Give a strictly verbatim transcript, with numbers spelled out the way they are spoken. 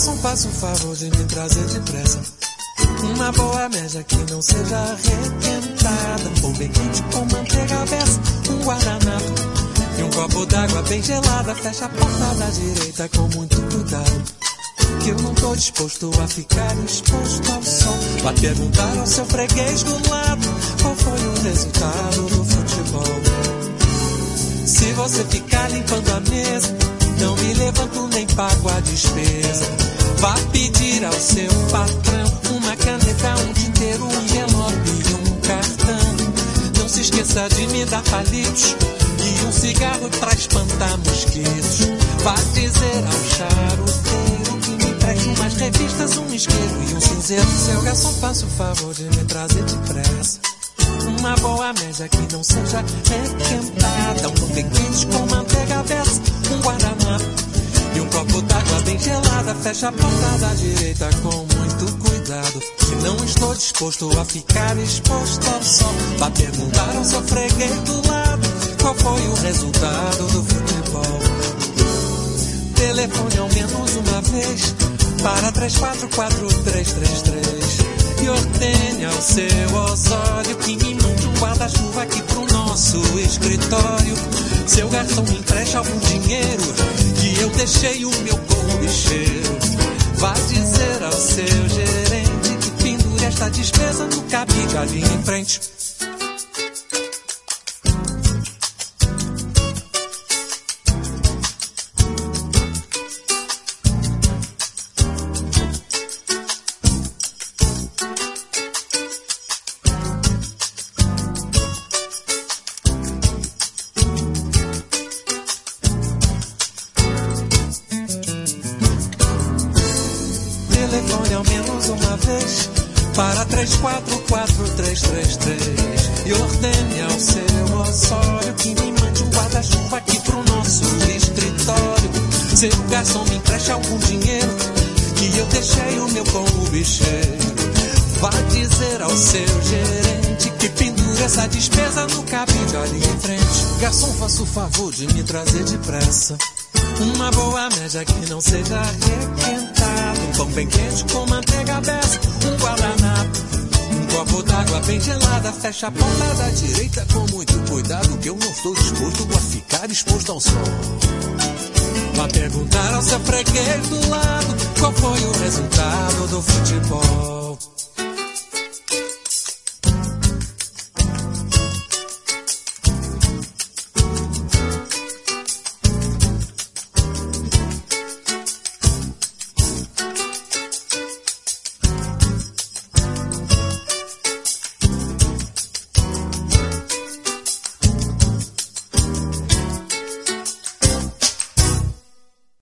garçom, faça o favor de me trazer depressa uma boa média que não seja requentada, ou bem quente com manteiga versa, um guardanapo e um copo d'água bem gelada. Fecha a porta da direita com muito cuidado, que eu não tô disposto a ficar exposto ao sol. Vá perguntar ao seu freguês do lado qual foi o resultado do futebol. Se você ficar limpando a mesa, não me levanto nem pago a despesa. Vá pedir ao seu patrão uma caneta, um tinteiro, um envelope e um cartão. Não se esqueça de me dar palitos e um cigarro pra espantar mosquitos. Vá dizer ao charuteiro que me preste umas revistas, um isqueiro e um cinzeiro. Seu garçom, faça o favor de me trazer depressa uma boa média que não seja requentada, um pão quente com manteiga versa, um guardanapo e um copo d'água bem gelada. Fecha a porta da direita com muito cuidado, que não estou disposto a ficar exposto ao sol. Vá perguntar ao seu freguês do lado qual foi o resultado do futebol. Telefone ao menos uma vez para três quatro quatro três três três e ordene ao seu Osório que me mande um guarda-chuva aqui pro nosso escritório. Seu garçom, me empreste algum dinheiro, que eu deixei o meu com o bicheiro. Vá dizer ao seu gerente que pendure esta despesa no cabide ali em frente. Telefone ao menos uma vez para três quatro quatro três três três e ordene ao seu Osório que me mande um guarda-chuva aqui pro nosso escritório. Seu garçom, me empreste algum dinheiro, que eu deixei o meu com o bicheiro. Vá dizer ao seu gerente que pendure essa despesa no cabide ali em frente. Garçom, faça o favor de me trazer depressa uma boa média que não seja requentada, um pão bem quente com manteiga versa, um guardanapo, um copo d'água bem gelada. Fecha a porta da direita com muito cuidado, que eu não estou disposto a ficar exposto ao sol. Vá perguntar ao seu freguês do lado qual foi o resultado do futebol.